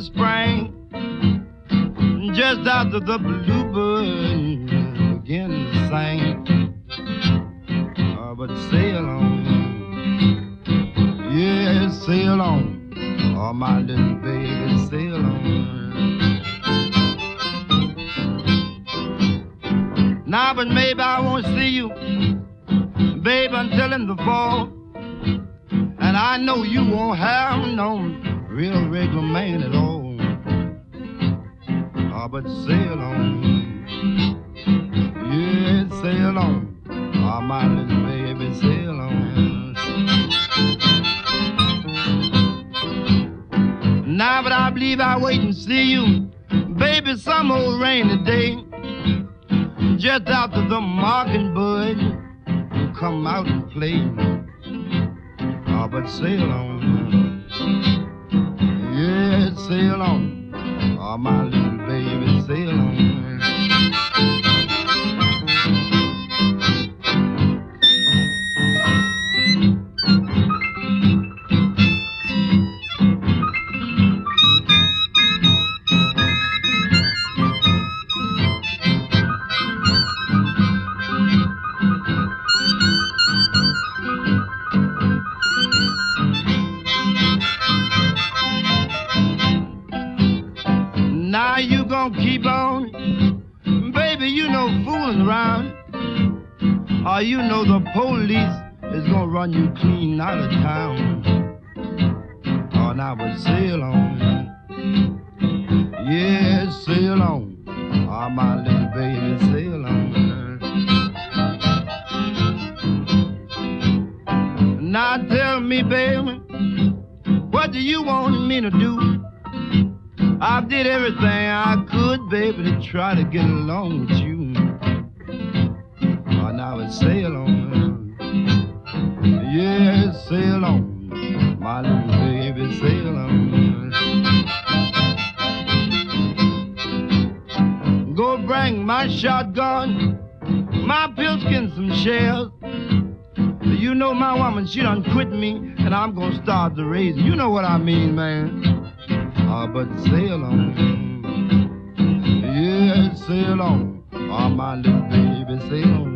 spring, just after the bluebird begin to sing. But sail on, yeah, sail on, oh my little baby, sail on. Now, but maybe I won't see you, baby, until in the fall. And I know you won't have no real regular man at all. Oh, but sail on, yeah, sail on, oh my little baby, sail on. Now, but I believe I'll wait and see you, baby, some old rainy day, just after the mockingbird will come out and play. Oh, but sail on, yeah, sail on, oh my little baby, sail on. Now you gonna keep on, baby, you know, fooling around. Or you know the police is gonna run you clean out of town. Oh, now but sail on, yeah, sail on, oh my little baby, sail on. Now tell me, baby, what do you want me to do? I did everything I could, baby, to try to get along with you. Oh, now it's sail on, yeah, sail on, my little baby, sail on. Go bring my shotgun, my pilskin, some shells. You know my woman, she done quit me, and I'm gonna start the raising. You know what I mean, man. Oh, but sail on, yeah, sail on, oh my little baby, sail on.